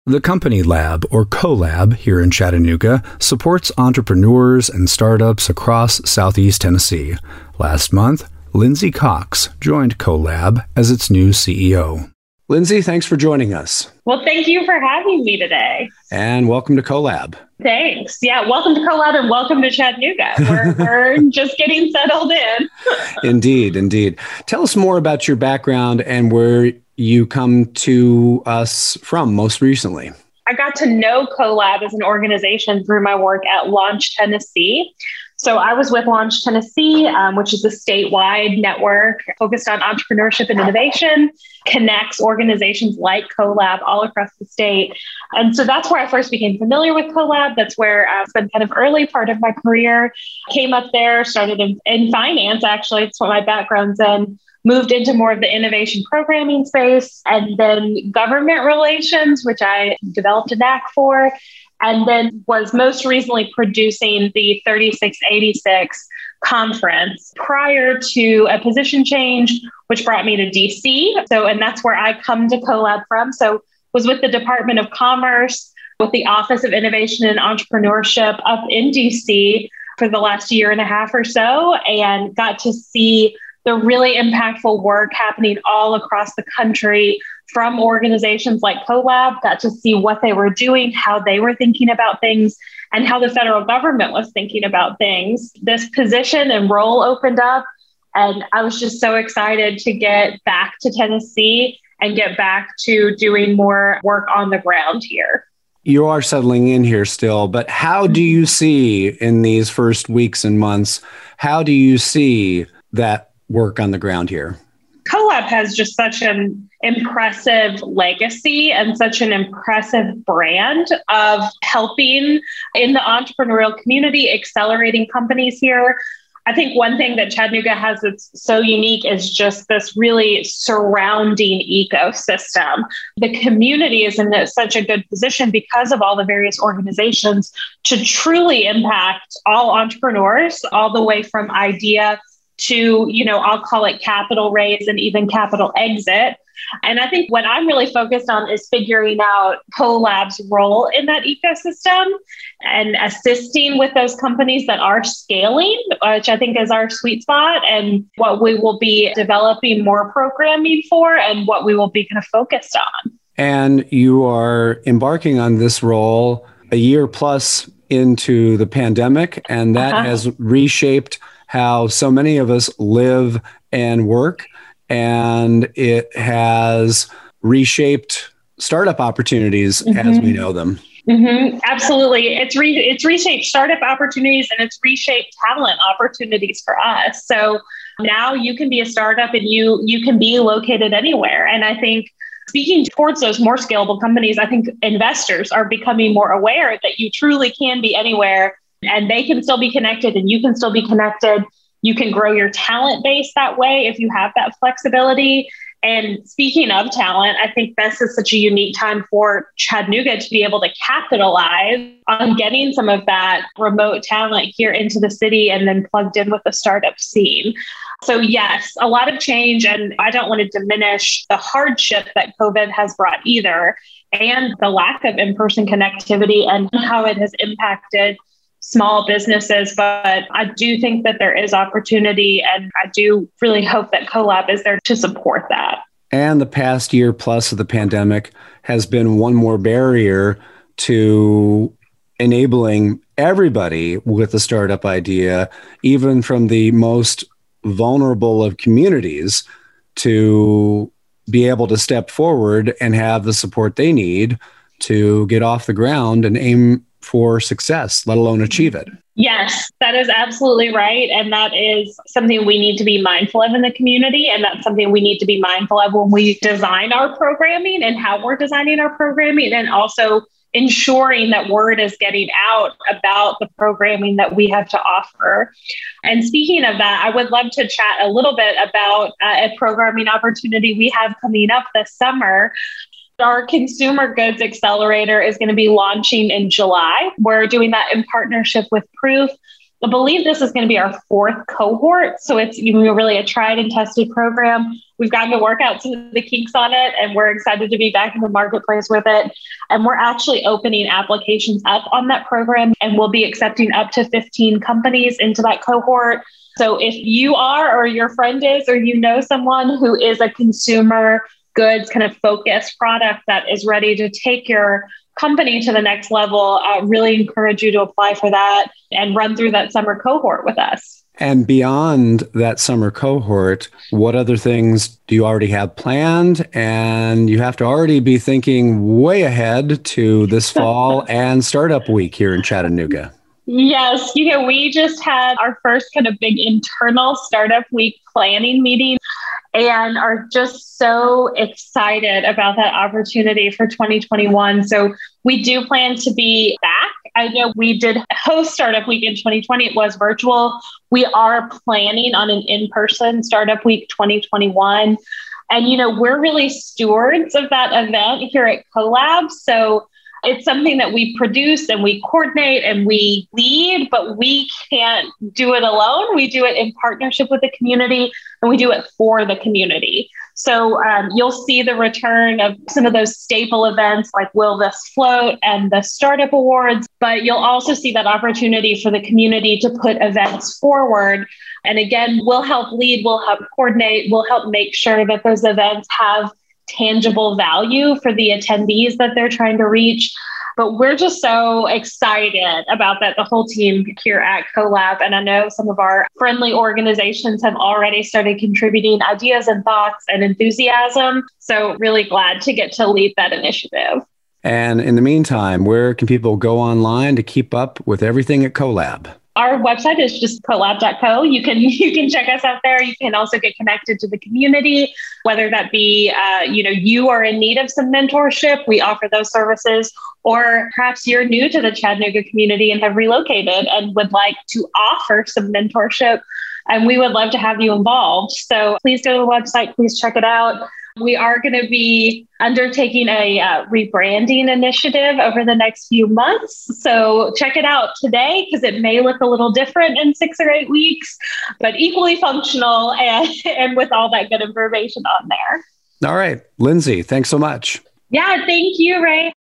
The Company Lab, or CoLab, here in Chattanooga, supports entrepreneurs and startups across Southeast Tennessee. Last month, Lindsay Cox joined CoLab as its new CEO. Lindsay, thanks for joining us. Well, thank you for having me today. And welcome to CoLab. Thanks. Yeah, welcome to CoLab and welcome to Chattanooga. We're just getting settled in. Indeed. Tell us more about your background and where you come to us from most recently. I got to know CoLab as an organization through my work at Launch Tennessee. So I was with Launch Tennessee, which is a statewide network focused on entrepreneurship and innovation, connects organizations like CoLab all across the state. And so that's where I first became familiar with CoLab. That's where I spent kind of early part of my career, came up there, started in finance, actually. It's what my background's in. Moved into more of the innovation programming space, and then government relations, which I developed a knack for, and then was most recently producing the 3686 conference prior to a position change, which brought me to DC. And that's where I come to CoLab from. So was with the Department of Commerce, with the Office of Innovation and Entrepreneurship up in DC for the last year and a half or so, and got to see the really impactful work happening all across the country from organizations like CoLab, got to see what they were doing, how they were thinking about things, and how the federal government was thinking about things. This position and role opened up, and I was just so excited to get back to Tennessee and get back to doing more work on the ground here. You are settling in here still, but how do you see in these first weeks and months, how do you see that work on the ground here? CoLab has just such an impressive legacy and such an impressive brand of helping in the entrepreneurial community, accelerating companies here. I think one thing that Chattanooga has that's so unique is just this really surrounding ecosystem. The community is in such a good position because of all the various organizations to truly impact all entrepreneurs, all the way from idea to, I'll call it capital raise and even capital exit. And I think what I'm really focused on is figuring out CoLab's role in that ecosystem and assisting with those companies that are scaling, which I think is our sweet spot, and what we will be developing more programming for and what we will be kind of focused on. And you are embarking on this role a year plus into the pandemic, and that has reshaped how so many of us live and work, and it has reshaped startup opportunities as we know them. Mm-hmm. Absolutely. It's reshaped startup opportunities, and it's reshaped talent opportunities for us. So now you can be a startup and you can be located anywhere. And I think speaking towards those more scalable companies, I think investors are becoming more aware that you truly can be anywhere, and they can still be connected and you can still be connected. You can grow your talent base that way if you have that flexibility. And speaking of talent, I think this is such a unique time for Chattanooga to be able to capitalize on getting some of that remote talent here into the city and then plugged in with the startup scene. So yes, a lot of change, and I don't want to diminish the hardship that COVID has brought either, and the lack of in-person connectivity and how it has impacted small businesses. But I do think that there is opportunity, and I do really hope that CoLab is there to support that. And the past year plus of the pandemic has been one more barrier to enabling everybody with a startup idea, even from the most vulnerable of communities, to be able to step forward and have the support they need to get off the ground and aim for success, let alone achieve it. Yes, that is absolutely right. And that is something we need to be mindful of in the community. And that's something we need to be mindful of when we design our programming and how we're designing our programming, and also ensuring that word is getting out about the programming that we have to offer. And speaking of that, I would love to chat a little bit about a programming opportunity we have coming up this summer. Our consumer goods accelerator is going to be launching in July. We're doing that in partnership with Proof. I believe this is going to be our fourth cohort. So it's really a tried and tested program. We've gotten to work out some of the kinks on it, and we're excited to be back in the marketplace with it. And we're actually opening applications up on that program, and we'll be accepting up to 15 companies into that cohort. So if you are, or your friend is, or you know someone who is a consumer goods kind of focused product that is ready to take your company to the next level, really encourage you to apply for that and run through that summer cohort with us. And beyond that summer cohort, what other things do you already have planned? And you have to already be thinking way ahead to this fall and Startup Week here in Chattanooga. Yes, we just had our first kind of big internal Startup Week planning meeting and are just so excited about that opportunity for 2021. So we do plan to be back. I know we did host Startup Week in 2020. It was virtual. We are planning on an in-person Startup Week 2021. And, we're really stewards of that event here at CoLab. So it's something that we produce and we coordinate and we lead, but we can't do it alone. We do it in partnership with the community, and we do it for the community. So you'll see the return of some of those staple events like Will This Float and the Startup Awards, but you'll also see that opportunity for the community to put events forward. And again, we'll help lead, we'll help coordinate, we'll help make sure that those events have tangible value for the attendees that they're trying to reach. But we're just so excited about that, the whole team here at CoLab. And I know some of our friendly organizations have already started contributing ideas and thoughts and enthusiasm. So really glad to get to lead that initiative. And in the meantime, where can people go online to keep up with everything at CoLab? Our website is just colab.co. You can check us out there. You can also get connected to the community, whether that be, you are in need of some mentorship. We offer those services, or perhaps you're new to the Chattanooga community and have relocated and would like to offer some mentorship. And we would love to have you involved. So please go to the website. Please check it out. We are going to be undertaking a rebranding initiative over the next few months. So check it out today, because it may look a little different in 6 or 8 weeks, but equally functional and with all that good information on there. All right. Lindsay, thanks so much. Yeah, thank you, Ray.